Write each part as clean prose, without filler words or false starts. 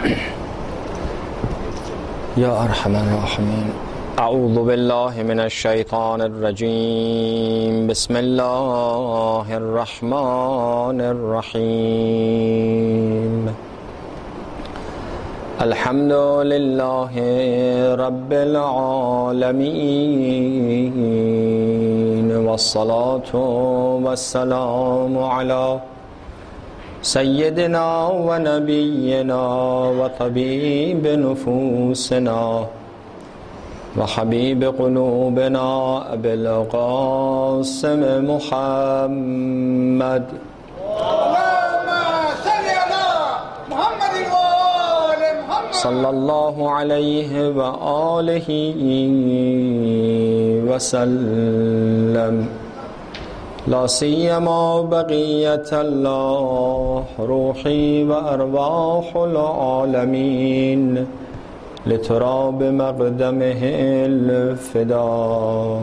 يا أرحم الراحمين. أعوذ بالله من الشيطان الرجيم. بسم الله الرحمن الرحيم. الحمد لله رب العالمين، والصلاة والسلام على سيدنا ونبينا وطبيب نفوسنا وحبيب قلوبنا أبي القاسم محمد. اللهم صل على محمد وآل محمد صلى الله عليه وآله وسلم. لا سيما بقية الله روحي وأرواح العالمين لتراب مقدمه الفداء.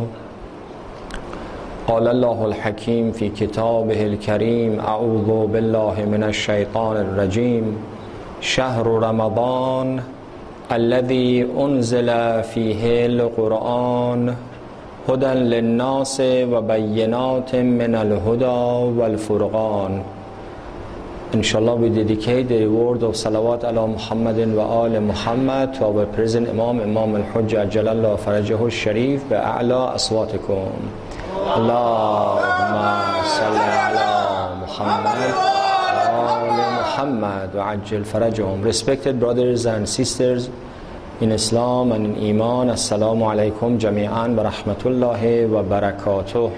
قال الله الحكيم في كتابه الكريم: أعوذ بالله من الشيطان الرجيم. شهر رمضان الذي أنزل فيه القرآن هدى للناس وبينات من الهدى والفرقان. Inshallah, we dedicate the reward of salawat ala Muhammadin wa ala Muhammad to our present Imam al-Hujjah Jalallah Farajahu Sharif bi'a'la aswatikum. Allahumma salli ala Muhammad wa ala Muhammad wa ajil farajahum. Respected brothers and sisters in Islam and in Iman, Assalamu alaikum jami'an wa rahmatullahi wa barakatuh.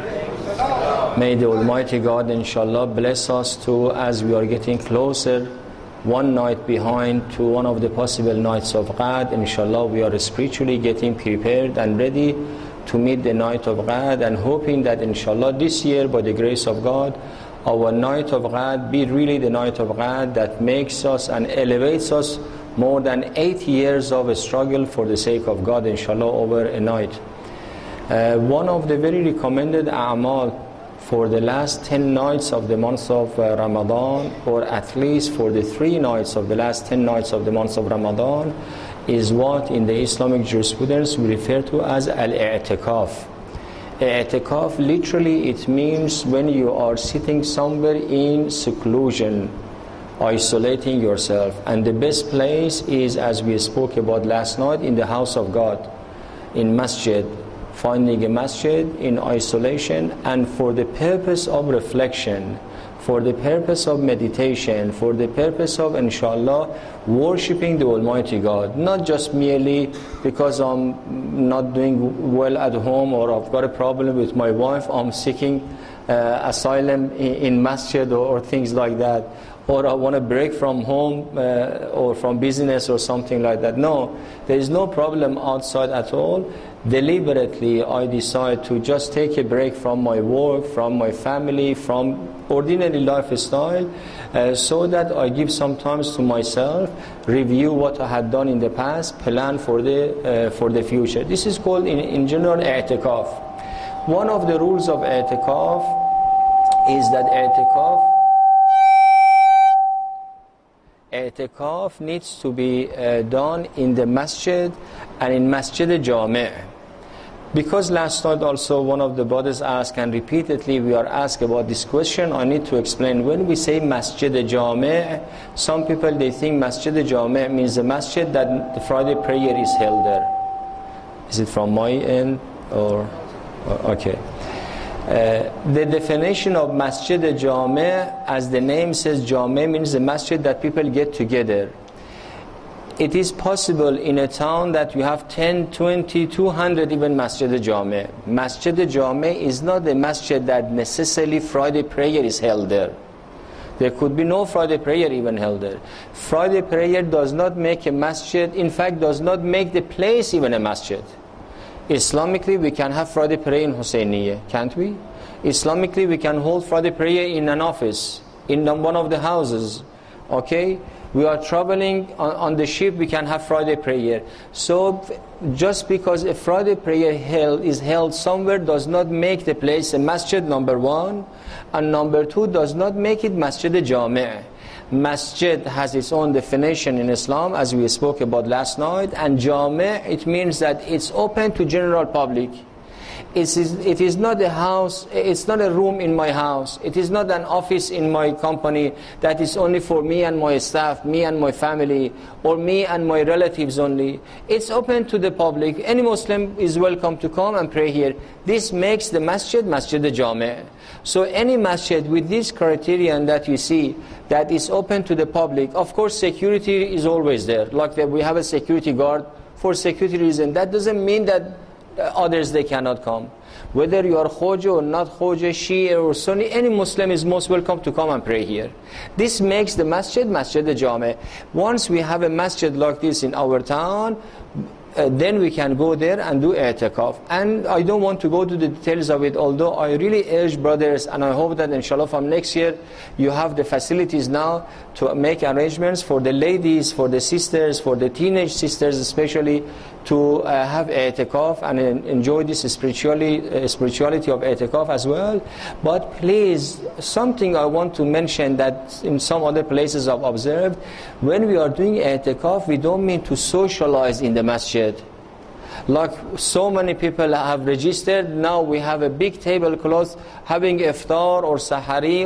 May the Almighty God inshallah bless us too as we are getting closer one night behind to one of the possible nights of Qadr. Inshallah we are spiritually getting prepared and ready to meet the night of Qadr, and hoping that inshallah this year by the grace of God our night of Qadr be really the night of Qadr that makes us and elevates us more than 8 years of a struggle for the sake of God inshallah over a night. One of the very recommended a'mal for the last 10 nights of the month of Ramadan, or at least for the 3 nights of the last 10 nights of the month of Ramadan, is what in the Islamic jurisprudence we refer to as al-i'tikaf. I'tikaf, literally it means when you are sitting somewhere in seclusion, isolating yourself, and the best place is, as we spoke about last night, in the house of God, in masjid, finding a masjid in isolation, and for the purpose of reflection, for the purpose of meditation, for the purpose of inshallah worshipping the Almighty God, not just merely because I'm not doing well at home or I've got a problem with my wife, I'm seeking asylum in masjid or things like that, or I want to break from home or from business or something like that. No, there is no problem outside at all. Deliberately I decide to just take a break from my work, from my family, from ordinary lifestyle, so that I give some time to myself, review what I had done in the past, plan for the future. This is called in general i'tikaf. One of the rules of i'tikaf is that i'tikaf needs to be done in the masjid and in Masjid Jami'. Because last night also one of the brothers asked, and repeatedly we are asked about this question, I need to explain. When we say Masjid Jami', some people they think Masjid Jami' means the masjid that the Friday prayer is held there. Is it from my end or okay? The definition of Masjid Jami', as the name says, Jami' means the masjid that people get together. It is possible in a town that you have 10, 20, 200 even Masjid Jami'. Masjid Jami' is not a masjid that necessarily Friday prayer is held there. There could be no Friday prayer even held there. Friday prayer does not make a masjid, in fact does not make the place even a masjid. Islamically we can have Friday prayer in Husseiniya, can't we? Islamically we can hold Friday prayer in an office, in one of the houses, okay? We are traveling on the ship, we can have Friday prayer. So just because a Friday prayer is held somewhere does not make the place a masjid, number one, and number two, does not make it Masjid Jami'. Masjid has its own definition in Islam, as we spoke about last night, and Jami', it means that it's open to general public. It is not a house, it's not a room in my house, it is not an office in my company that is only for me and my staff, me and my family, or me and my relatives only. It's open to the public. Any Muslim is welcome to come and pray here. This makes the masjid, Masjid al-Jami'. So any masjid with this criterion that you see, that is open to the public, of course security is always there. Like that we have a security guard for security reason. That doesn't mean that others they cannot come. Whether you are Khoja or not Khoja, Shia or Sunni, any Muslim is most welcome to come and pray here. This makes the masjid, Masjid al-Jami'. Once we have a masjid like this in our town, then we can go there and do i'tikaf. And I don't want to go to the details of it, although I really urge brothers, and I hope that inshallah from next year you have the facilities now to make arrangements for the ladies, for the sisters, for the teenage sisters especially, to have i'tikaf and enjoy this spirituality of i'tikaf as well. But please, something I want to mention that in some other places I've observed, when we are doing i'tikaf, we don't mean to socialize in the masjid. Like so many people have registered, now we have a big tablecloth having iftar or sahari,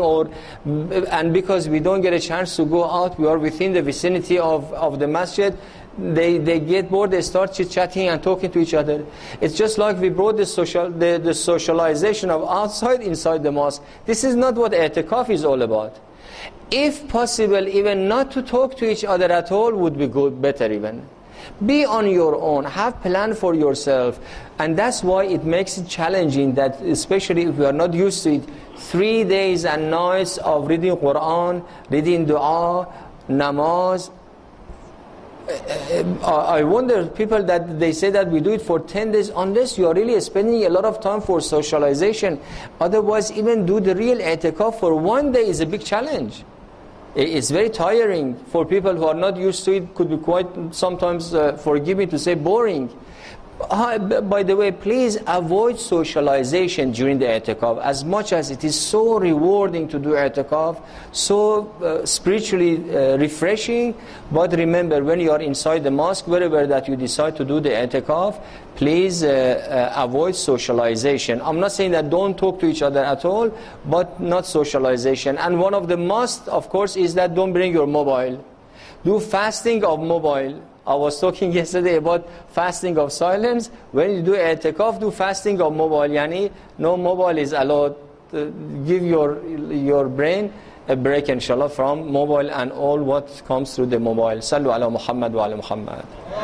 and because we don't get a chance to go out, we are within the vicinity of the masjid. They get bored, they start chit-chatting and talking to each other. It's just like we brought the socialization of outside inside the mosque. This is not what i'tikaf is all about. If possible, even not to talk to each other at all would be good, better even. Be on your own, have plan for yourself. And that's why it makes it challenging, that especially if we are not used to it, 3 days and nights of reading Quran, reading dua, namaz. I wonder, people that they say that we do it for 10 days, unless you are really spending a lot of time for socialization. Otherwise, even do the real i'tikaf for 1 day is a big challenge. It's very tiring for people who are not used to it. Could be quite sometimes, forgive me to say, boring. By the way, please avoid socialization during the i'tikaf. As much as it is so rewarding to do i'tikaf, so spiritually refreshing, but remember, when you are inside the mosque, wherever that you decide to do the i'tikaf, please avoid socialization. I'm not saying that don't talk to each other at all, but not socialization. And one of the must, of course, is that don't bring your mobile. Do fasting of mobile. I was talking yesterday about fasting of silence. When you do i'tikaf, do fasting of mobile. Yani, no mobile is allowed. Give your brain a break, inshallah, from mobile and all what comes through the mobile. Sallu ala Muhammad wa ala Muhammad.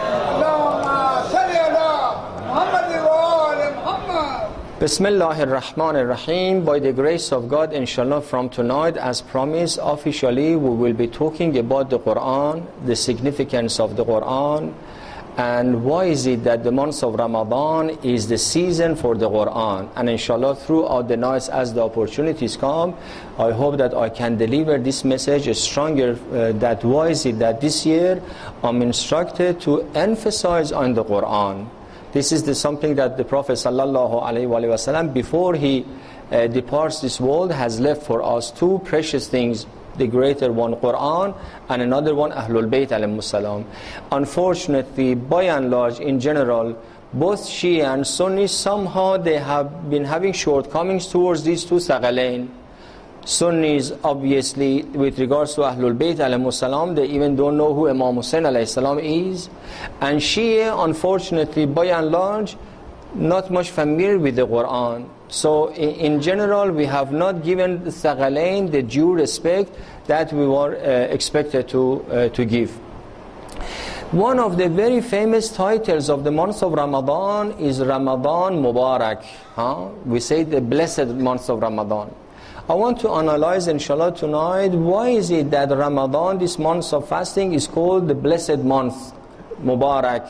Bismillahir Rahmanir Rahim. By the grace of God, inshallah, from tonight, as promised, officially we will be talking about the Quran, the significance of the Quran, and why is it that the month of Ramadan is the season for the Quran. And inshallah, throughout the nights as the opportunities come, I hope that I can deliver this message stronger, that why is it that this year I'm instructed to emphasize on the Quran. This is something that the Prophet ﷺ, before he departs this world, has left for us two precious things. The greater one, Quran, and another one, Ahlul Bayt alayhimus salam. Unfortunately, by and large, in general, both Shia and Sunni, somehow they have been having shortcomings towards these two Thaqalain. Sunnis, obviously, with regards to Ahlul Bayt alayhimus salam, they even don't know who Imam Hussain alayhi salam is. And Shia, unfortunately, by and large, not much familiar with the Quran. So in general, we have not given the Thaqalain the due respect that we were expected to give. One of the very famous titles of the month of Ramadan is Ramadan Mubarak. We say the blessed month of Ramadan. I want to analyze, inshallah, tonight, why is it that Ramadan, this month of fasting, is called the blessed month, Mubarak.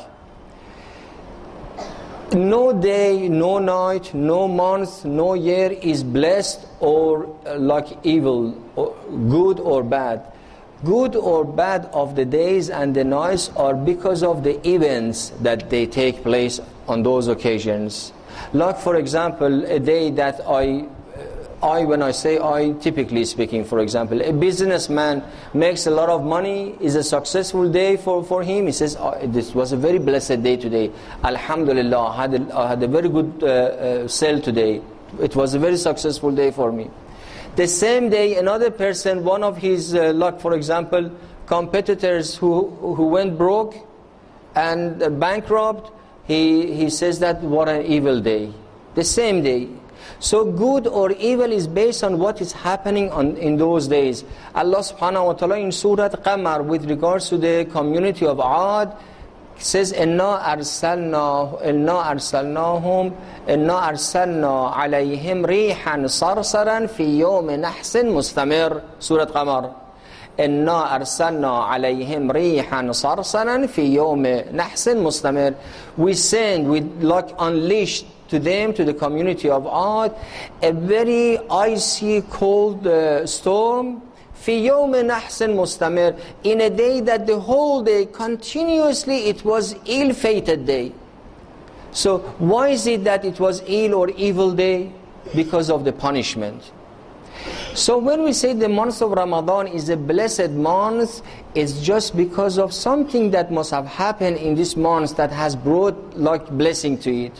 No day, no night, no month, no year is blessed or like evil, or good or bad. Good or bad of the days and the nights are because of the events that they take place on those occasions. Like, for example, a day that I when I say I, typically speaking, for example, a businessman makes a lot of money, is a successful day for him. He says, this was a very blessed day today. Alhamdulillah, I had a very good sale today. It was a very successful day for me. The same day, another person, one of his, like for example, competitors who went broke and bankrupt, he says that what an evil day. The same day. So good or evil is based on what is happening in those days. Allah subhanahu wa ta'ala in Surah Qamar with regards to the community of Ad says, إِنَّا أَرْسَلْنَا عَلَيْهِمْ رِيحًا صَرْصَرًا فِي يَوْمِ نَحْسٍ مُسْتَمِرٍ Surah Qamar. إِنَّا أَرْسَلْنَا عَلَيْهِمْ رِيحًا صَرْصَرًا فِي يَوْمِ نَحْسٍ مُسْتَمِرٍ. We send, we like unleashed to them, to the community of Ad, a very icy, cold storm. في يوم نحس مستمر, in a day that the whole day, continuously, it was ill-fated day. So why is it that it was ill or evil day? Because of the punishment. So when we say the month of Ramadan is a blessed month, it's just because of something that must have happened in this month that has brought like blessing to it.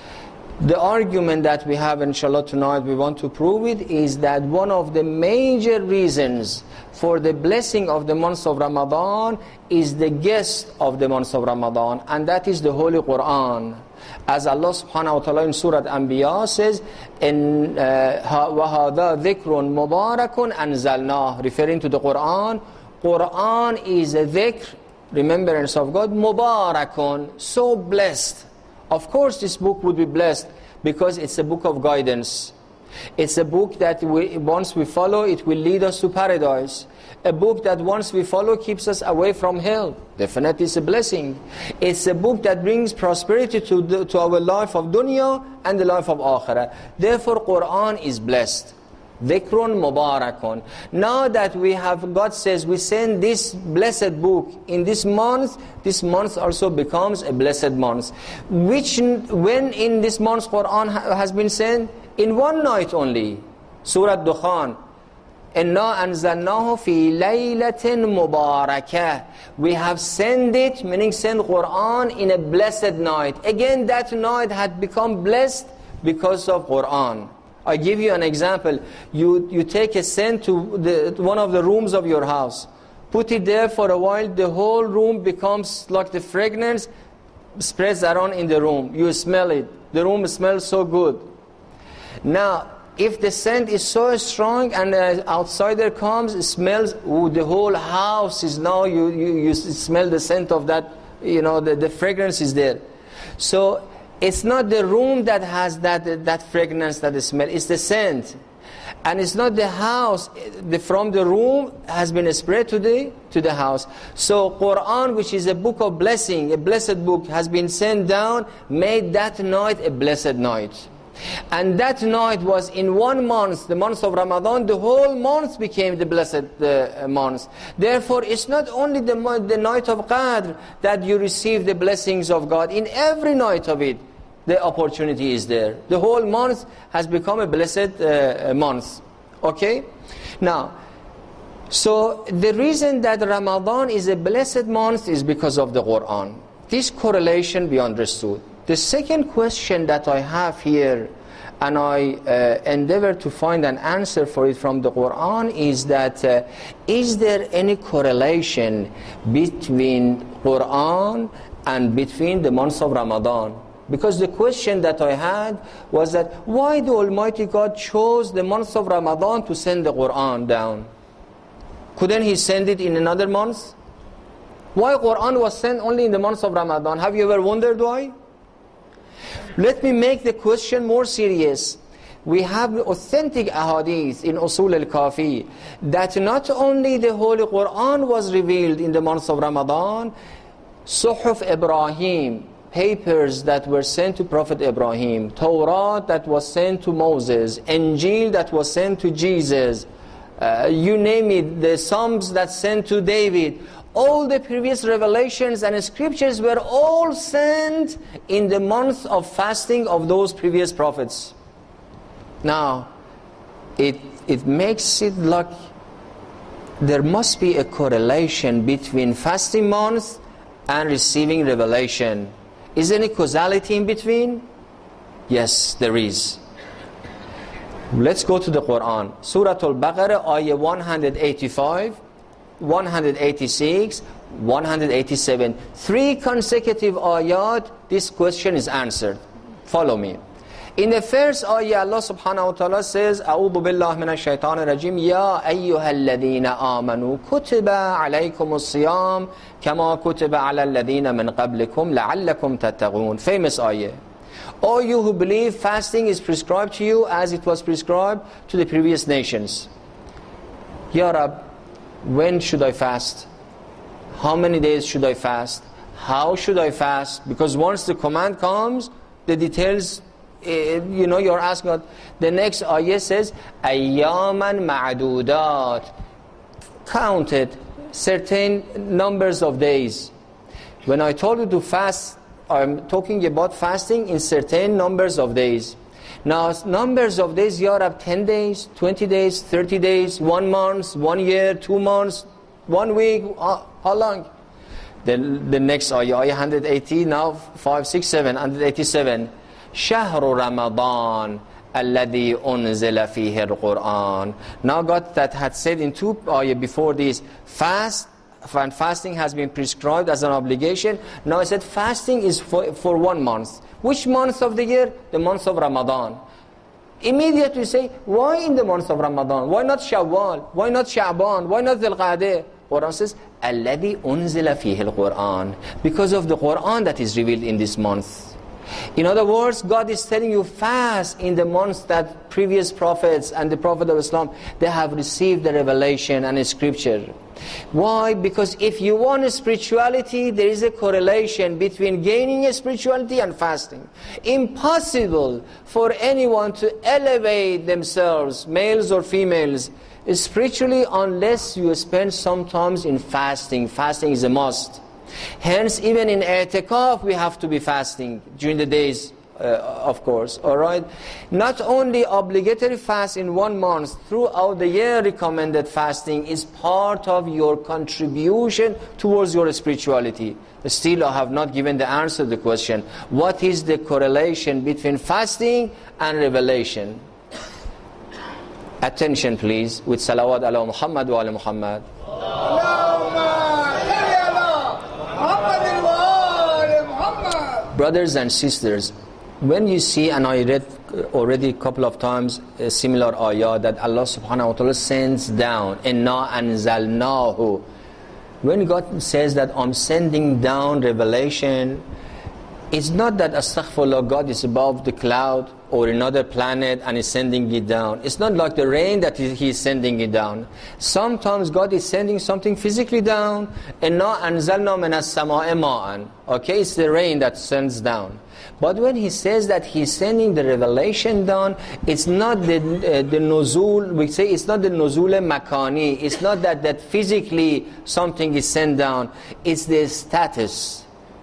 The argument that we have, inshallah, tonight, we want to prove it, is that one of the major reasons for the blessing of the month of Ramadan is the guest of the month of Ramadan, and that is the Holy Quran. As Allah subhanahu wa ta'ala in Surah Anbiya says, وَهَذَا ذِكْرٌ مُبَارَكٌ أَنزَلْنَاهُ, referring to the Quran. Quran is a dhikr, remembrance of God, mubarakun, so blessed. Of course this book would be blessed because it's a book of guidance. It's a book that once we follow, it will lead us to paradise. A book that once we follow keeps us away from hell. Definitely it's a blessing. It's a book that brings prosperity to our life of dunya and the life of akhirah. Therefore Quran is blessed. Dhikrun Mubarakun. Now that we have, God says, we send this blessed book in this month also becomes a blessed month. When in this month Quran has been sent? In one night only. Surah Dukhan. إِنَّا أَنزَلْنَاهُ فِي لَيْلَةٍ مُبَارَكَةٍ. We have sent it, meaning send Quran in a blessed night. Again, that night had become blessed because of Quran. I give you an example. You take a scent to one of the rooms of your house. Put it there for a while, the whole room becomes like the fragrance spreads around in the room. You smell it. The room smells so good. Now, if the scent is so strong and an outsider comes, smells, the whole house is now, you smell the scent of that, the fragrance is there. So, it's not the room that has that fragrance, that smell, it's the scent. And it's not the house, from the room has been spread to the house. So Quran, which is a book of blessing, a blessed book, has been sent down, made that night a blessed night. And that night was in 1 month, the month of Ramadan, the whole month became the blessed month. Therefore, it's not only the night of Qadr that you receive the blessings of God. In every night of it, the opportunity is there. The whole month has become a blessed month. Okay? Now, so the reason that Ramadan is a blessed month is because of the Quran. This correlation we understood. The second question that I have here, and I endeavor to find an answer for it from the Quran, is that is there any correlation between Quran and between the month of Ramadan? Because the question that I had was that why the Almighty God chose the month of Ramadan to send the Quran down? Couldn't He send it in another month? Why Quran was sent only in the month of Ramadan? Have you ever wondered why? Let me make the question more serious. We have authentic ahadith in Usul al-Kafi that not only the Holy Quran was revealed in the month of Ramadan, Suhuf Ibrahim, papers that were sent to Prophet Ibrahim, Torah that was sent to Moses, Injil that was sent to Jesus, you name it, the Psalms that sent to David, all the previous revelations and scriptures were all sent in the month of fasting of those previous prophets. Now, it makes it like there must be a correlation between fasting month and receiving revelation. Is there any causality in between? Yes, there is. Let's go to the Quran. Surah Al-Baqarah, ayah 185, 186, 187. 3 consecutive ayat, this question is answered. Follow me. In the first ayah, Allah subhanahu wa ta'ala says, أعوذ بالله من الشيطان الرجيم يا أيها الذين آمنوا كتب عليكم الصيام كما كتب على الذين من قبلكم لعلكم تتقون. Famous ayah. All you who believe, fasting is prescribed to you as it was prescribed to the previous nations. Ya Rab, when should I fast? How many days should I fast? How should I fast? Because once the command comes, the details, you're asking about. The next ayah says, أَيَّامًا مَعْدُودَاتٍ. Counted certain numbers of days. When I told you to fast, I'm talking about fasting in certain numbers of days. Now, numbers of days, you have 10 days, 20 days, 30 days, 1 month, 1 year, 2 months, 1 week, how long? The next ayah, ayah 180, now 5, 6, 7, 187. شهر رمضان الذي أنزل فيه القرآن. Now God that had said in 2 ayah before this, fasting has been prescribed as an obligation. Now I said fasting is for 1 month. Which month of the year? The month of Ramadan. Immediately say, why in the month of Ramadan? Why not Shawwal? Why not Sha'ban? Why not Dhul Qa'dah? Quran says, الذي أنزل فيه القرآن. Because of the Quran that is revealed in this month. In other words, God is telling you fast in the months that previous prophets and the Prophet of Islam, they have received the revelation and the scripture. Why? Because if you want a spirituality, there is a correlation between gaining a spirituality and fasting. Impossible for anyone to elevate themselves, males or females, spiritually unless you spend some time in fasting. Fasting is a must. Hence, even in i'tikaf, we have to be fasting during the days, of course, all right? Not only obligatory fast in 1 month, throughout the year recommended fasting is part of your contribution towards your spirituality. Still, I have not given the answer to the question, what is the correlation between fasting and revelation? Attention please, with salawat ala Muhammad wa ala Muhammad. Brothers and sisters, when you see, and I read already a couple of times a similar ayah that Allah subhanahu wa ta'ala sends down, inna anzalnahu. When God says that I'm sending down revelation, it's not that astaghfirullah, God is above the cloud or another planet and is sending it down. It's not like the rain that He is sending it down. Sometimes God is sending something physically down. Inna anzalna minas sama'i ma'an. Okay, it's the rain that sends down. But when He says that He's sending the revelation down, it's not the nuzul, we say it's not the nuzul makani. It's not that physically something is sent down. It's the status.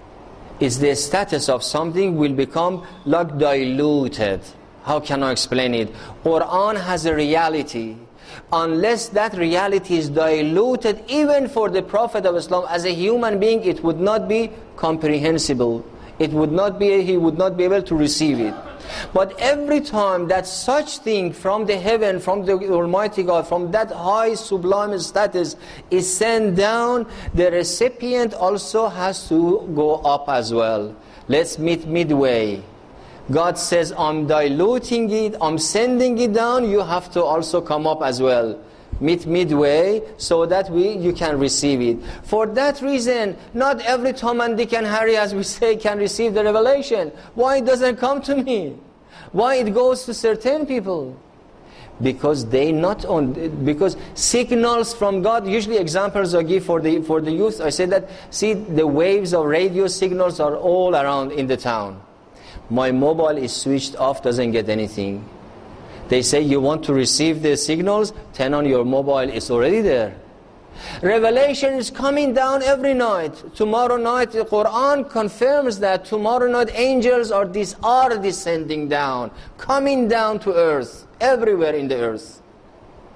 Is the status of something will become like diluted. How can I explain it? Quran has a reality. Unless that reality is diluted, even for the Prophet of Islam as a human being, it would not be comprehensible. It would not be, he would not be able to receive it. But every time that such thing from the heaven, from the Almighty God, from that high sublime status is sent down, the recipient also has to go up as well. Let's meet midway. God says, I'm diluting it, I'm sending it down, you have to also come up as well. Meet midway so that you can receive it. For that reason, not every Tom and Dick and Harry, as we say, can receive the revelation. Why it doesn't come to me? Why it goes to certain people? Because because signals from God, usually examples I give for the youth, I say that, see, the waves of radio signals are all around in the town. My mobile is switched off, doesn't get anything. They say you want to receive the signals, turn on your mobile, it's already there. Revelation is coming down every night. Tomorrow night, the Quran confirms that tomorrow night angels are descending down, coming down to earth, everywhere in the earth.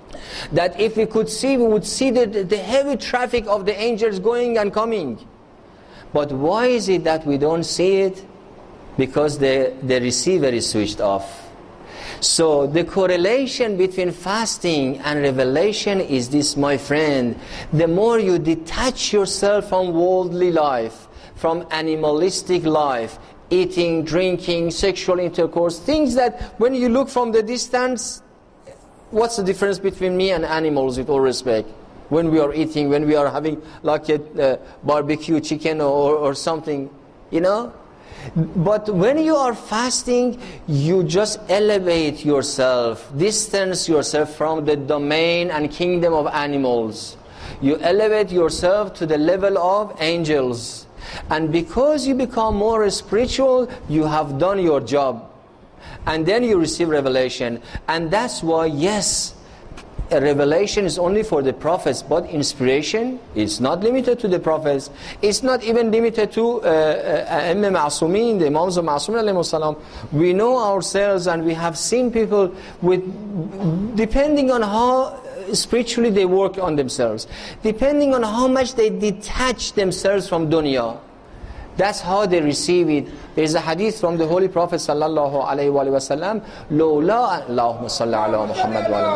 That if we could see, we would see the heavy traffic of the angels going and coming. But why is it that we don't see it? Because the receiver is switched off. So the correlation between fasting and revelation is this, my friend. The more you detach yourself from worldly life, from animalistic life, eating, drinking, sexual intercourse, things that when you look from the distance, what's the difference between me and animals, with all respect? When we are eating, when we are having like a barbecue chicken or something, you know? But when you are fasting, you just elevate yourself, distance yourself from the domain and kingdom of animals. You elevate yourself to the level of angels. And because you become more spiritual, you have done your job. And then you receive revelation. And that's why, yes, a revelation is only for the prophets, but inspiration is not limited to the prophets. It's not even limited to A'immah Ma'asumin, the Imams of Ma'asumin alayhi salam. We know ourselves and we have seen people with, depending on how spiritually they work on themselves, depending on how much they detach themselves from dunya, that's how they receive it. There is a hadith from the Holy Prophet sallallahu alayhi wa sallam, Lawla, Allahumma salli ala Muhammad wa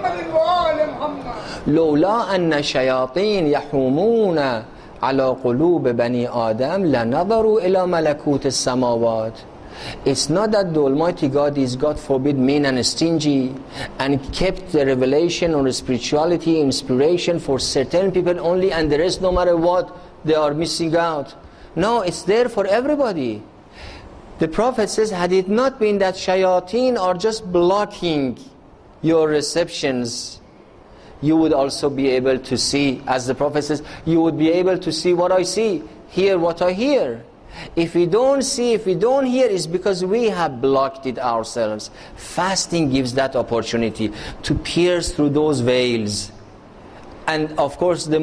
ala Muhammad, Lawla anna shayateen yahumuna ala qulub bani Adam lanadaru ila malakut as-samawat. It's not that the Almighty God is, God forbid, mean and stingy and kept the revelation or spirituality, inspiration for certain people only, and the rest, no matter what, they are missing out. No, it's there for everybody. The Prophet says, had it not been that shayateen are just blocking your receptions, you would also be able to see, as the Prophet says, you would be able to see what I see, hear what I hear. If we don't see, if we don't hear, it's because we have blocked it ourselves. Fasting gives that opportunity to pierce through those veils. And of course, the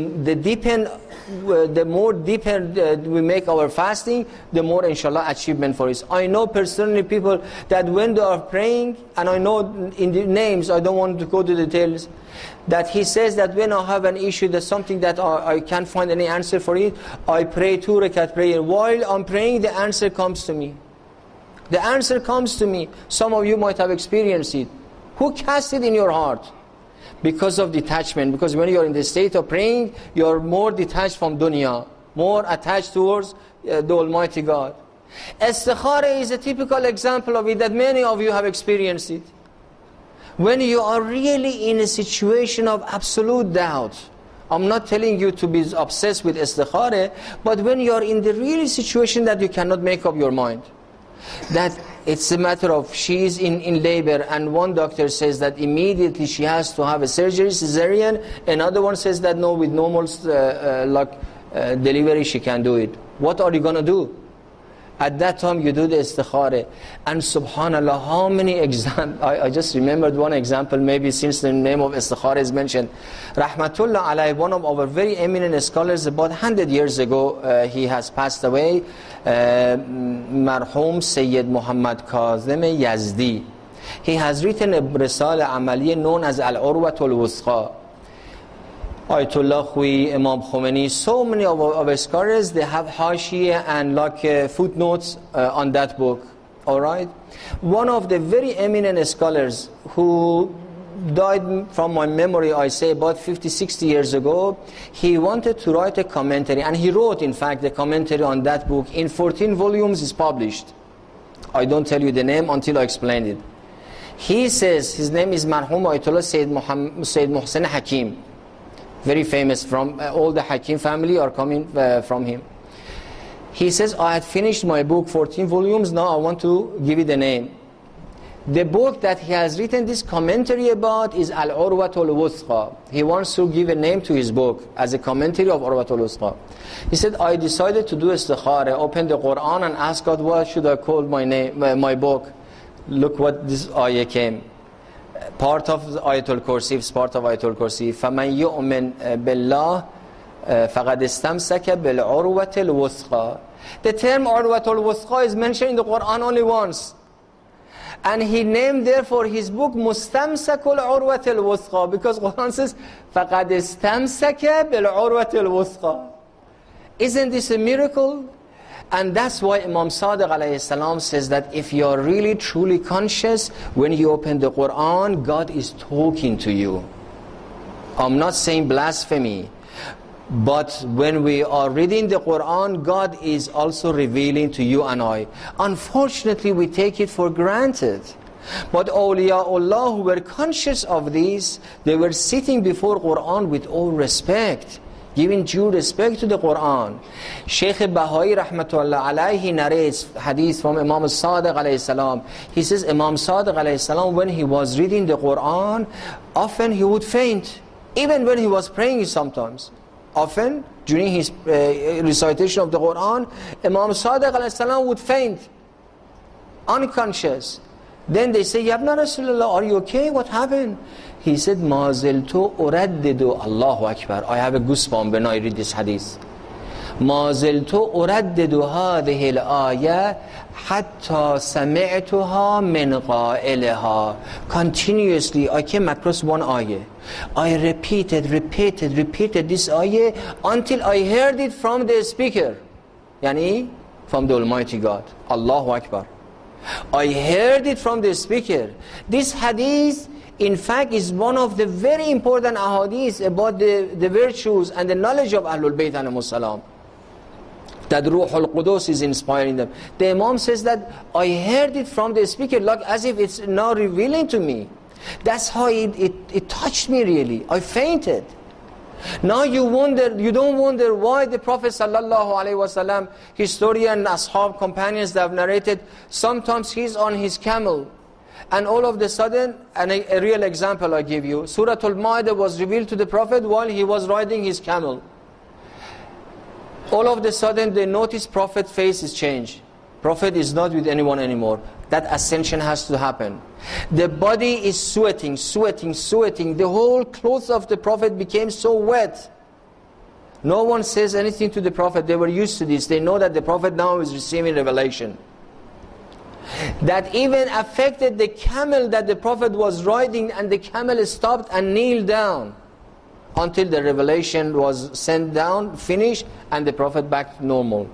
more deeper we make our fasting, the more inshallah achievement for it. I know personally people that when they are praying, and I know in the names, I don't want to go to details, that he says that when I have an issue, that's something that I can't find any answer for it, I pray 2 rakat prayer. While I'm praying, the answer comes to me. The answer comes to me. Some of you might have experienced it. Who cast it in your heart? Because of detachment. Because when you're in the state of praying, you're more detached from dunya, more attached towards the Almighty God. Istikhara is a typical example of it, that many of you have experienced it. When you are really in a situation of absolute doubt, I'm not telling you to be obsessed with istikhara, but when you are in the really situation that you cannot make up your mind, that it's a matter of she is in labor, and one doctor says that immediately she has to have a surgery, cesarean, another one says that no, with normal delivery she can do it. What are you going to do? At that time you do the istikhara. And subhanallah, how many examples, I just remembered one example, maybe since the name of istikhara is mentioned. Rahmatullah alayhi, one of our very eminent scholars, about 100 years ago, he has passed away, Marhum Sayyid Muhammad Kazim Yazdi. He has written a risala amaliya known as Al-Urwatul Wuthqa. Ayatollah Khoi, Imam Khomeini, so many of our scholars, they have hashiyah and like footnotes on that book. Alright? One of the very eminent scholars who died from my memory, I say about 50-60 years ago, he wanted to write a commentary, and he wrote in fact the commentary on that book in 14 volumes. Is published. I don't tell you the name until I explain it. He says, his name is Marhum Ayatollah Sayyid Muhsin Hakim, very famous, from all the Hakim family are coming from him. He says, I had finished my book, 14 volumes, now I want to give it a name. The book that he has written this commentary about is Al-Urwatul Wuthqa. He wants to give a name to his book as a commentary of Urwatul Wuthqa. He said, I decided to do istikhara, open the Quran and ask God, what should I call my name, my book? Look what this ayah came. Part of Ayatul Kursi, it's part of Ayatul Kursi. فَمَنْ يُؤْمِنْ بِاللَّهِ فَقَدْ اسْتَمْسَكَ بِالْعُرْوَةِ الْوُثْقَى. The term Urwatul Wuthqa is mentioned in the Quran only once. And he named therefore his book مُسْتَمْسَكُ الْعُرْوَةِ الْوُثْقَى, because Quran says فَقَدْ اسْتَمْسَكَ بِالْعُرْوَةِ الْوُثْقَى. Isn't this a miracle? And that's why Imam Sadiq alayhi salam says that if you are really truly conscious, when you open the Quran, God is talking to you. I'm not saying blasphemy, but when we are reading the Quran, God is also revealing to you and I. Unfortunately, we take it for granted. But awliyaullah who were conscious of this, they were sitting before Quran with all respect, giving due respect to the Quran. Shaykh Baha'i rahmatullah alayhi narrates hadith from Imam Sadiq alayhi salam. He says Imam Sadiq alayhi salam, when he was reading the Quran, often he would faint, even when he was praying sometimes. Often, during his recitation of the Quran, Imam Sadiq alayhi salam would faint, unconscious. Then they say, Yabna Rasulullah, are you okay? What happened? He said, Ma ziltu uraddidu, Allahu Akbar. I have a goosebump when I read this hadith. Ma ziltu uraddidu hadhihi al-ayah hatta sami'tuha min qailaha. Continuously, I came across one ayah. I repeated this ayah until I heard it from the speaker. Yani, from the Almighty God. Allahu Akbar. I heard it from the speaker. This hadith, in fact, is one of the very important ahadith about the virtues and the knowledge of Ahlul Bayt alayhimus salam, that Ruhul Qudus is inspiring them. The Imam says that I heard it from the speaker, like as if it's now revealing to me. That's how it touched me really. I fainted. Now you don't wonder why the Prophet sallallahu alaihi wasallam, historian, ashab, companions that have narrated, sometimes he's on his camel, and all of a sudden, and a real example I give you, Surah Al-Ma'idah was revealed to the Prophet while he was riding his camel. All of a sudden they notice Prophet's face is changed. Prophet is not with anyone anymore. That ascension has to happen. The body is sweating. The whole clothes of the Prophet became so wet. No one says anything to the Prophet. They were used to this. They know that the Prophet now is receiving revelation. That even affected the camel that the Prophet was riding, and the camel stopped and kneeled down until the revelation was sent down, finished, and the Prophet back to normal.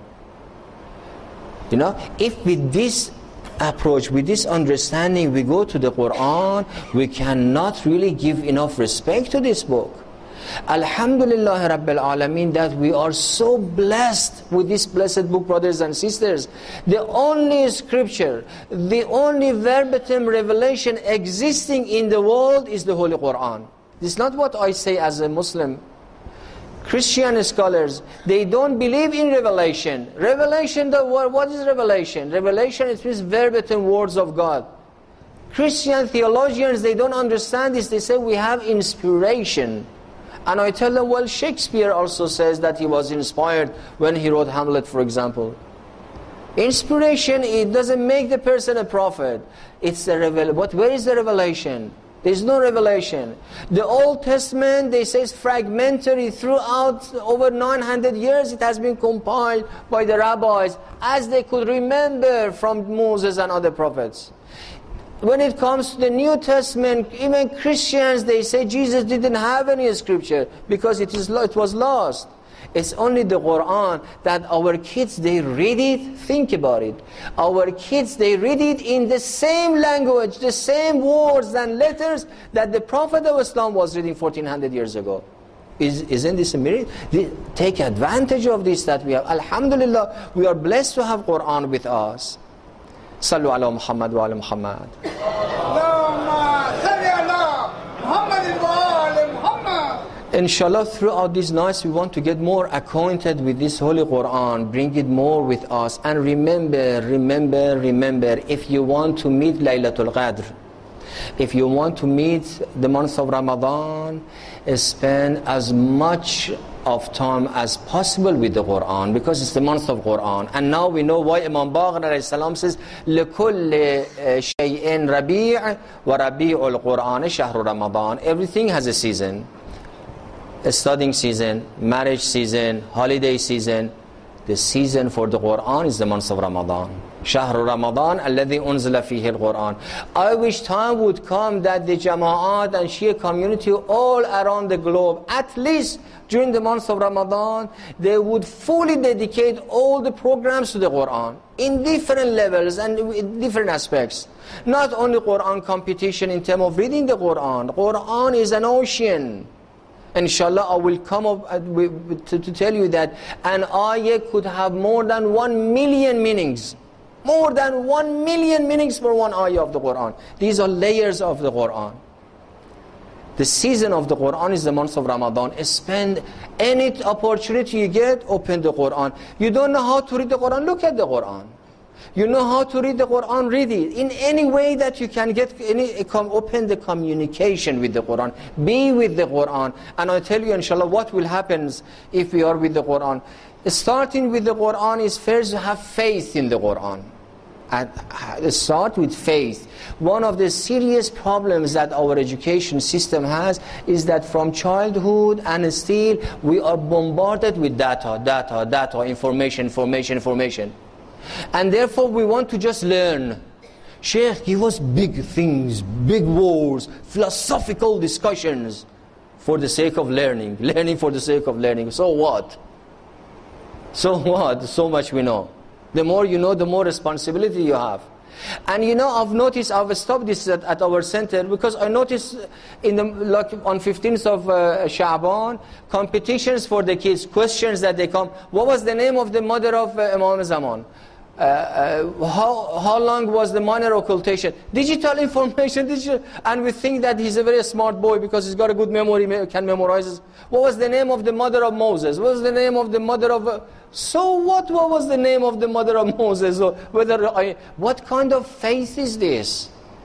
You know, if with this approach, with this understanding, we go to the Quran, we cannot really give enough respect to this book. Alhamdulillah Rabbil Alameen, that we are so blessed with this blessed book, brothers and sisters. The only scripture, the only verbatim revelation existing in the world is the Holy Quran. This is not what I say as a Muslim. Christian scholars, they don't believe in revelation. Revelation, what is revelation? Revelation, it means verbatim words of God. Christian theologians, they don't understand this. They say we have inspiration. And I tell them, well, Shakespeare also says that he was inspired when he wrote Hamlet, for example. Inspiration, it doesn't make the person a prophet. It's a revelation. But where is the revelation? There is no revelation. The Old Testament, they say, is fragmentary throughout over 900 years. It has been compiled by the rabbis as they could remember from Moses and other prophets. When it comes to the New Testament, even Christians, they say Jesus didn't have any scripture because it was lost. It's only the Quran that our kids, they read it, think about it. Our kids, they read it in the same language, the same words and letters that the Prophet of Islam was reading 1400 years ago. Isn't this a miracle? Take advantage of this that we have. Alhamdulillah, we are blessed to have Quran with us. Sallu ala Muhammad wa ala Muhammad. Inshallah, throughout these nights, we want to get more acquainted with this Holy Quran, bring it more with us, and remember, if you want to meet Laylatul Qadr, if you want to meet the month of Ramadan, spend as much of time as possible with the Quran, because it's the month of Quran. And now we know why Imam Baqir alayhi salam says, لِكُلِّ شَيْءٍ رَبِيعٍ وَرَبِيعُ الْقُرْآنِ شَهْرُ Ramadan. Everything has a season. A studying season, marriage season, holiday season, The season for the Quran is the month of Ramadan. شهر رمضان الذي أنزل فيه القرآن. I wish time would come that the Jama'at and Shia community all around the globe, at least during the month of Ramadan, they would fully dedicate all the programs to the Quran in different levels and in different aspects. Not only Quran competition in terms of reading the Quran. Quran is an ocean. Inshallah, I will come up to tell you that an ayah could have more than 1 million meanings. More than 1 million meanings for one ayah of the Quran. These are layers of the Quran. The season of the Quran is the month of Ramadan. Spend any opportunity you get, open the Quran. You don't know how to read the Quran, look at the Quran. You know how to read the Quran, read it. In any way that you can get, open the communication with the Quran. Be with the Quran. And I tell you, inshallah, what will happen if we are with the Quran. Starting with the Quran is first have faith in the Quran. And start with faith. One of the serious problems that our education system has is that from childhood and still we are bombarded with data, information. And therefore we want to just learn. Sheikh, give us big things, big words, philosophical discussions for the sake of learning for the sake of learning. So what? So much we know. The more you know, the more responsibility you have. And I've noticed, I've stopped this at our center because I noticed on 15th of Sha'ban, competitions for the kids, questions that they come. What was the name of the mother of Imam Zaman? How long was the minor occultation? Digital information, and we think that he's a very smart boy because he's got a good memory, can memorize. What was the name of the mother of Moses? What was the name of the mother of... So what was the name of the mother of Moses? Or what kind of faith is this?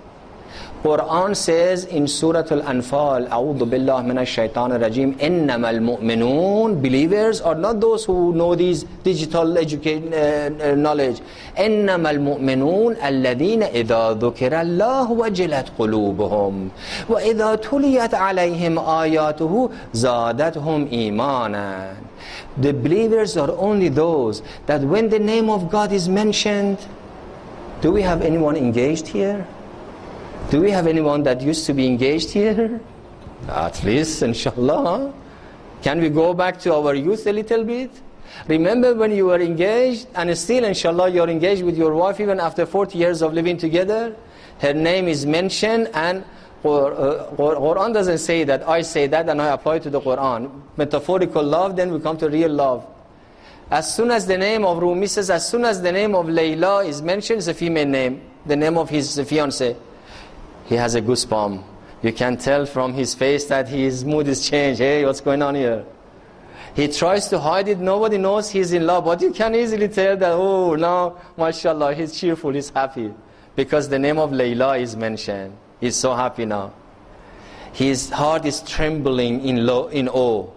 Quran says in Surah Al-Anfal, أعوذ بالله من الشيطان الرجيم, إنما المؤمنون, believers are not those who know these digital knowledge. إنما المؤمنون الذين إذا ذكر الله وجلت قلوبهم وإذا تليت عليهم آياته زادتهم إيمانا. The believers are only those that when the name of God is mentioned. Do we have anyone engaged here? Do we have anyone that used to be engaged here? At least, inshallah. Can we go back to our youth a little bit? Remember when you were engaged, and still, inshallah, you're engaged with your wife even after 40 years of living together? Her name is mentioned, and Quran doesn't say that. I say that, and I apply to the Quran. Metaphorical love, then we come to real love. As soon as the name of Rumi says, as soon as the name of Layla is mentioned, it's a female name, the name of his fiancée. He has a goosebump. You can tell from his face that his mood is changed. Hey, what's going on here? He tries to hide it. Nobody knows he's in love. But you can easily tell that, oh, now, mashallah, he's cheerful, he's happy. Because the name of Layla is mentioned. He's so happy now. His heart is trembling in awe.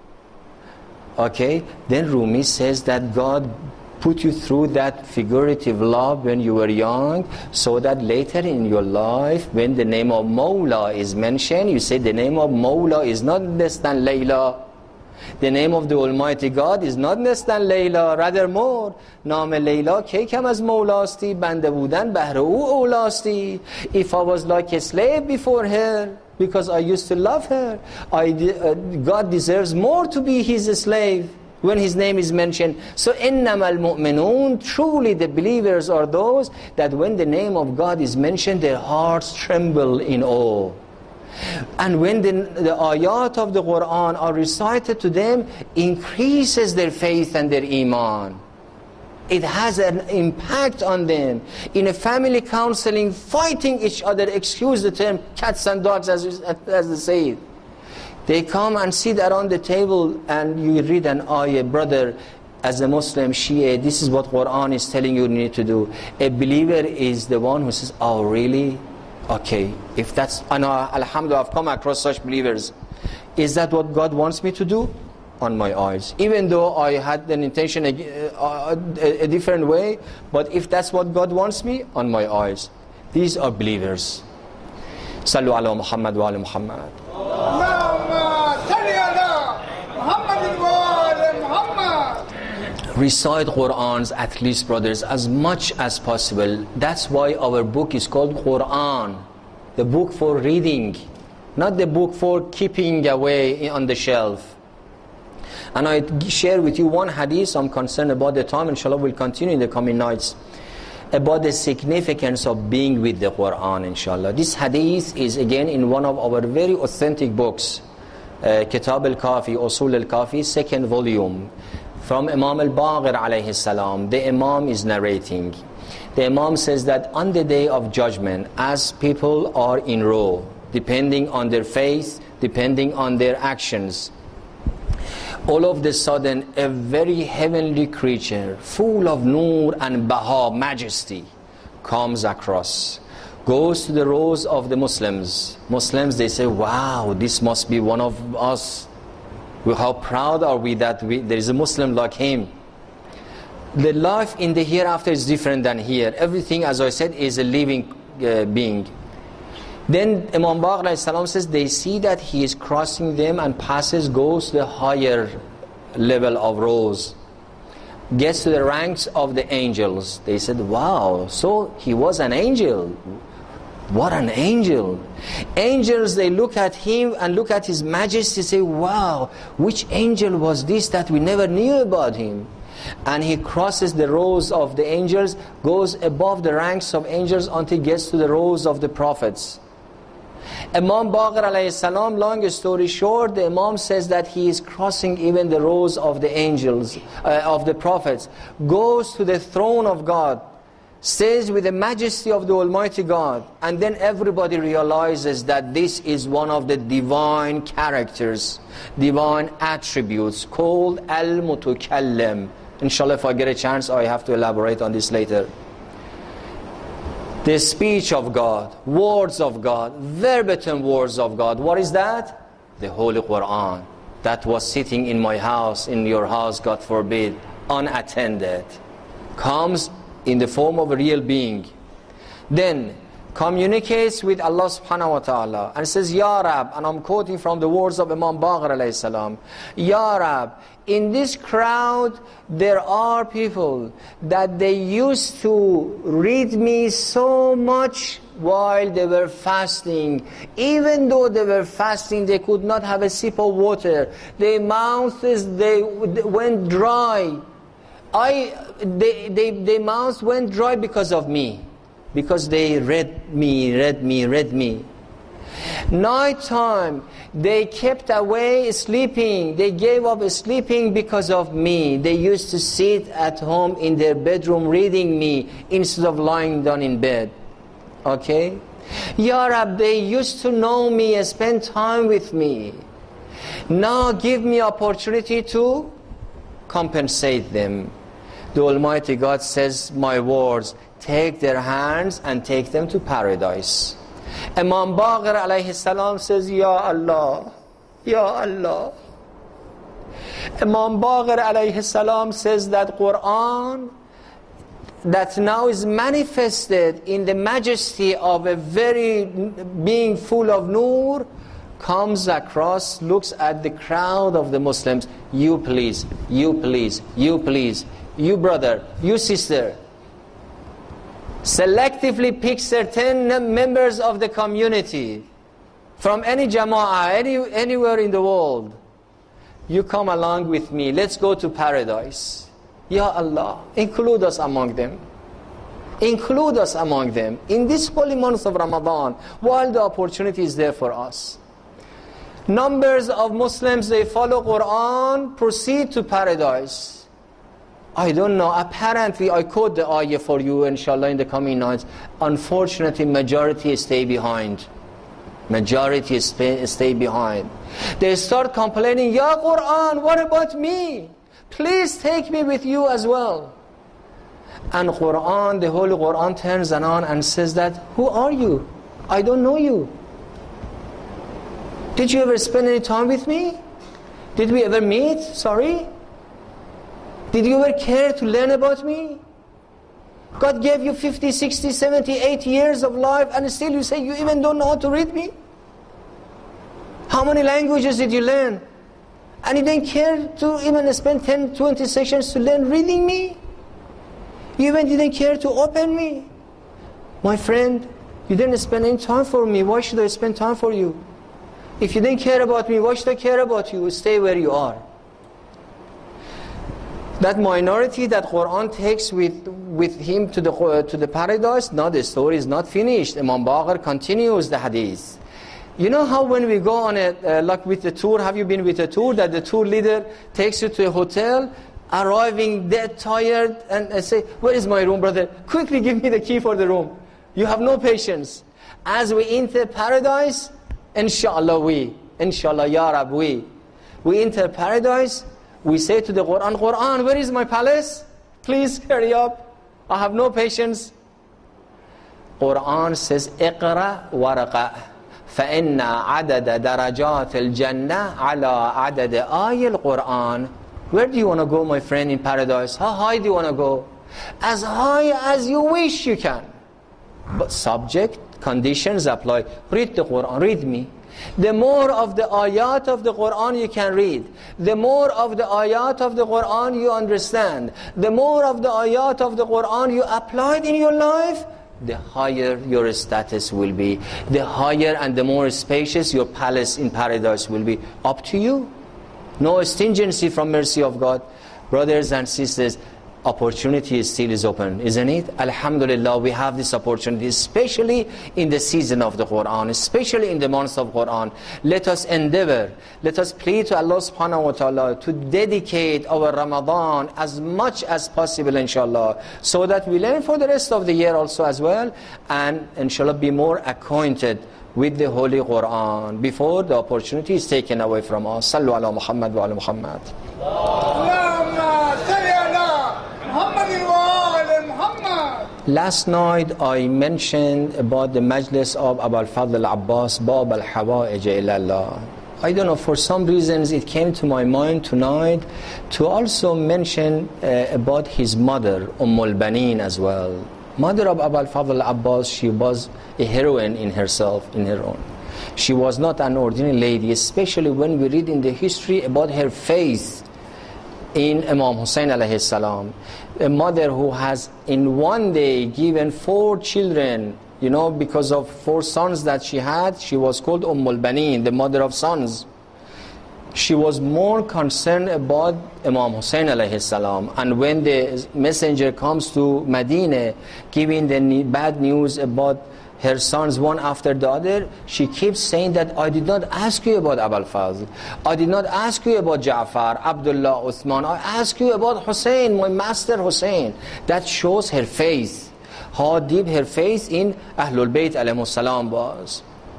Okay? Then Rumi says that God put you through that figurative love when you were young, so that later in your life, when the name of Mawla is mentioned, you say the name of Mawla is not less than Layla. The name of the Almighty God is not less than Layla, rather more. Naam Layla ki kam az Mawlasti, bande budan bahre ou awlasti. If I was like a slave before her, because I used to love her, God deserves more to be his slave when his name is mentioned. So إِنَّمَا الْمُؤْمِنُونَ, truly the believers are those that when the name of God is mentioned, their hearts tremble in awe. And when the ayat of the Quran are recited to them, increases their faith and their iman. It has an impact on them. In a family counseling, fighting each other, excuse the term, cats and dogs as they say it. They come and sit around the table and you read an ayah, brother, as a Muslim Shia, this is what Quran is telling you need to do. A believer is the one who says, oh really? Okay, if that's, alhamdulillah, I've come across such believers. Is that what God wants me to do? On my eyes. Even though I had an intention a different way, but if that's what God wants me, on my eyes. These are believers. Sallu ala Muhammad wa ala Muhammad. recite Qur'ans at least, brothers, as much as possible. That's why our book is called Qur'an, the book for reading, not the book for keeping away on the shelf. And I share with you one hadith. I'm concerned about the time. Inshallah, we'll continue in the coming nights about the significance of being with the Qur'an, inshallah. This hadith is again in one of our very authentic books, Kitab al-Kafi, Usul al-Kafi, 2nd volume, from Imam al-Baqir alayhi salam. The Imam is narrating. The Imam says that on the day of judgment, as people are in row, depending on their faith, depending on their actions, all of a sudden a very heavenly creature full of nur and baha, majesty, comes across, goes to the rows of the Muslims. They say, wow, this must be one of us. How proud are we that there is a Muslim like him. The life in the hereafter is different than here. Everything, as I said, is a living being. Then Imam Baqir says they see that he is crossing them and goes to the higher level of rows, gets to the ranks of the angels. They said, wow, so he was an angel. What an angel. Angels, they look at him and look at his majesty, say, wow, which angel was this that we never knew about him? And he crosses the rows of the angels, goes above the ranks of angels until he gets to the rows of the prophets. Imam Baqir alayhi salam, long story short, the Imam says that he is crossing even the rows of the angels, of the prophets, goes to the throne of God, stays with the majesty of the Almighty God, and then everybody realizes that this is one of the divine characters, divine attributes called Al-Mutakallim. Inshallah, if I get a chance, I have to elaborate on this later. The speech of God, words of God, verbatim words of God. What is that? The Holy Quran that was sitting in my house, in your house, God forbid, unattended, comes in the form of a real being. Then communicates with Allah subhanahu wa ta'ala and says, Ya Rab, and I'm quoting from the words of Imam Baqir alayhi salam, Ya Rab, in this crowd there are people that they used to read me so much while they were fasting. Even though they were fasting, they could not have a sip of water. Their mouths, they went dry. Their mouths went dry because of me. Because they read me. Night time, they kept away sleeping. They gave up sleeping because of me. They used to sit at home in their bedroom reading me instead of lying down in bed. Okay? Ya Rab, they used to know me and spend time with me. Now give me opportunity to compensate them. The Almighty God says my words, take their hands and take them to paradise. Imam Baqir alayhi salam says, Ya Allah, Ya Allah. Imam Baqir alayhi salam says that Quran that now is manifested in the majesty of a very being full of nur, comes across, looks at the crowd of the Muslims. You please, you please, you please, you brother, you sister. Selectively pick certain members of the community from any jama'ah, anywhere in the world. You come along with me. Let's go to paradise. Ya Allah, include us among them. Include us among them in this holy month of Ramadan while the opportunity is there for us. Numbers of Muslims, they follow Quran, proceed to paradise. I don't know, apparently I quote the ayah for you inshallah in the coming nights. Unfortunately, majority stay behind. Majority stay behind. They start complaining, Ya Quran, what about me? Please take me with you as well. And Quran, the Holy Quran turns on and says that, who are you? I don't know you. Did you ever spend any time with me? Did we ever meet? Sorry? Did you ever care to learn about me? God gave you 50, 60, 70, 80 years of life and still you say you even don't know how to read me? How many languages did you learn? And you didn't care to even spend 10, 20 sessions to learn reading me? You even didn't care to open me? My friend, you didn't spend any time for me. Why should I spend time for you? If you didn't care about me, why should I care about you? Stay where you are. That minority that Quran takes with him to the paradise, no, the story is not finished. Imam Baqir continues the hadith. You know how when we go on like with the tour, have you been with a tour, that the tour leader takes you to a hotel, arriving dead tired, and say, where is my room, brother? Quickly give me the key for the room. You have no patience. As we enter paradise, inshallah ya Rab, we enter paradise, we say to the Quran, Quran, where is my palace? Please hurry up. I have no patience. Quran says, اقرأ ورقة فإن عدد درجات الجنة على عدد آي القرآن. Where do you want to go, my friend, in paradise? How high do you want to go? As high as you wish you can. But subject, conditions apply. Read the Quran, read me. The more of the ayat of the Quran you can read, the more of the ayat of the Quran you understand, the more of the ayat of the Quran you applied in your life, the higher your status will be, the higher and the more spacious your palace in paradise will be. Up to you. No stingency from mercy of God. Brothers and sisters, opportunity still is open, isn't it? Alhamdulillah, we have this opportunity, especially in the season of the Quran, especially in the months of Quran. Let us endeavor, let us plead to Allah subhanahu wa ta'ala to dedicate our Ramadan as much as possible, inshallah, so that we learn for the rest of the year also as well, and inshallah be more acquainted with the Holy Quran before the opportunity is taken away from us. Sallu ala Muhammad wa ala Muhammad. Last night I mentioned about the majlis of Abu al-Fadl al-Abbas, Bab al-Hawa'ij ilallah. I don't know, for some reasons it came to my mind tonight to also mention about his mother, al-Baneen, as well. Mother of Abu al-Fadl al-Abbas, she was a heroine in herself, in her own. She was not an ordinary lady, especially when we read in the history about her faith in Imam Hussein alayhi salam. A mother who has in one day given 4 children, you know, because of 4 sons that she had, she was called Baneen, the mother of sons. She was more concerned about Imam Hussein alayhi salam. And when the messenger comes to Medina giving the bad news about her sons one after the other, she keeps saying that I did not ask you about Abu al-Fadl, I did not ask you about Ja'far, Abdullah, Uthman, I asked you about Hussein, my master Hussein. That shows her faith, how deep her faith in Ahlul Bayt alayhimus salam was.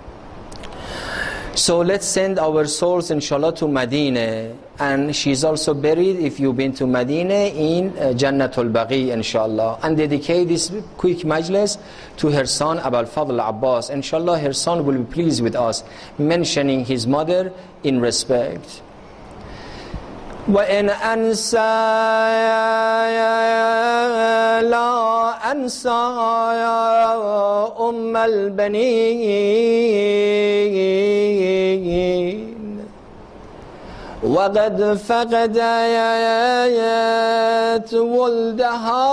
So let's send our souls inshallah to Medina, and she's also buried, if you've been to Medina, in Jannatul Baqi inshallah, and dedicate this quick majlis to her son Abu al-Fadl al-Abbas. Inshallah her son will be pleased with us mentioning his mother in respect. وَإِنْ أَنْسَى لَا أَنْسَى أُمَّ الْبَنِينَ وَقَدْ فَقَدَتْ وَلْدَهَا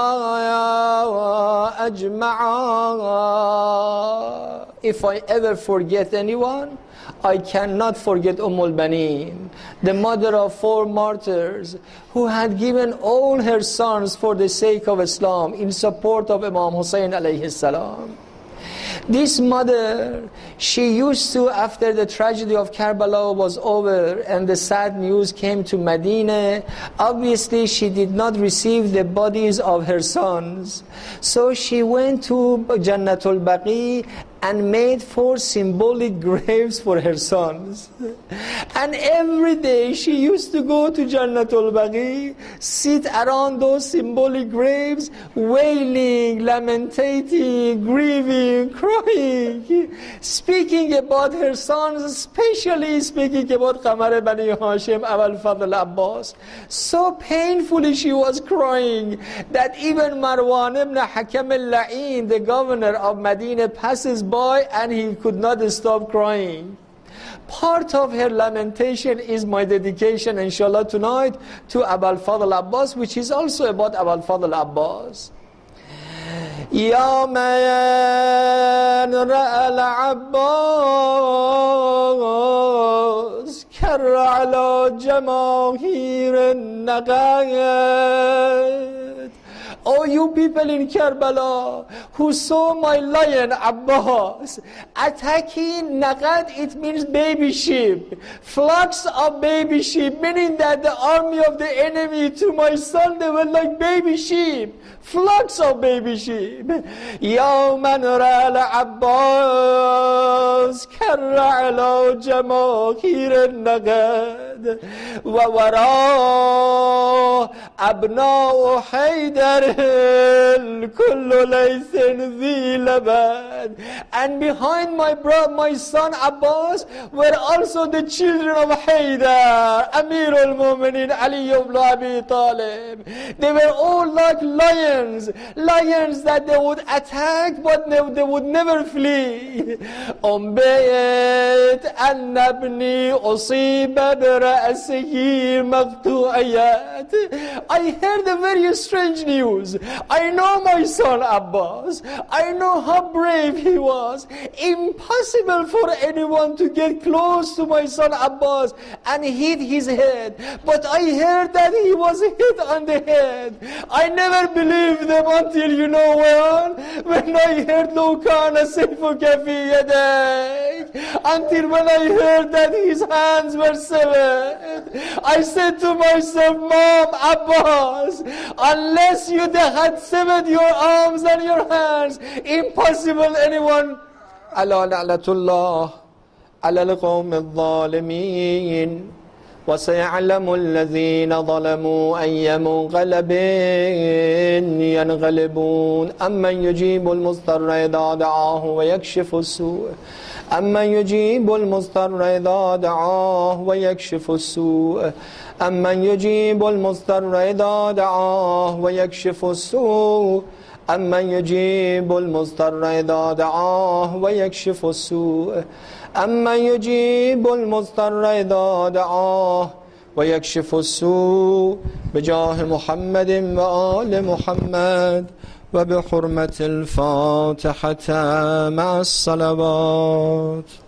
أَجْمَعًا. If I ever forget anyone, I cannot forget al-Baneen, the mother of 4 martyrs, who had given all her sons for the sake of Islam in support of Imam Hussein alayhi salam. This mother, she used to, after the tragedy of Karbala was over and the sad news came to Medina, obviously she did not receive the bodies of her sons. So she went to Jannatul Baqi and made 4 symbolic graves for her sons. And every day she used to go to Jannatul Baqi, sit around those symbolic graves, wailing, lamentating, grieving, crying, speaking about her sons, especially speaking about Qamar Bani Hashim, Abu al-Fadl al-Abbas. So painfully she was crying that even Marwan ibn Hakam al-La'in, the governor of Medina, passes by and he could not stop crying. Part of her lamentation is my dedication, inshallah, tonight to Abul Fadl Abbas, which is also about Abul Fadl Abbas. يا من رأى العباس كر على جماهير النقد. Oh, you people in Karbala who saw my lion Abbas attacking Naqad, it means baby sheep, flocks of baby sheep, meaning that the army of the enemy to my son, they were like baby sheep, flocks of baby sheep. يا من رأى العباس كر على جماهير النقد ووراء أبناء حيدر الكل ليس ذي لبد. And behind my son Abbas were also the children of Haydar, Amir al-Mu'minin Ali ibn Abi Talib. They were all like lions that they would attack but they would never flee. أنبئت أن ابني أصيب برأسه مقطوعيات. I heard a very strange news. I know my son Abbas. I know how brave he was. Impossible for anyone to get close to my son Abbas and hit his head. But I heard that he was hit on the head. I never believed them until you know when I heard لو كان سيفك في يديك. Until when I heard that his hands were severed. I said to myself, Mom, Abbas, unless you had severed your arms and your hands, impossible anyone. ألا لعنة الله على القوم الظالمين وسيعلم الذين ظلموا أي منقلب ينقلبون. أمن يجيب المضطر إذا دعاه ويكشف السوء. أمن يجيب المضطر إذا دعاه ويكشف السوء. أمن يجيب المضطر إذا دعاه ويكشف السوء. أمن يجيب المضطر إذا دعاه ويكشف السوء. أمن يجيب المضطر إذا دعاه ويكشف السوء. بجاه محمد وآل محمد وبحرمة الفاتحة مع الصلوات.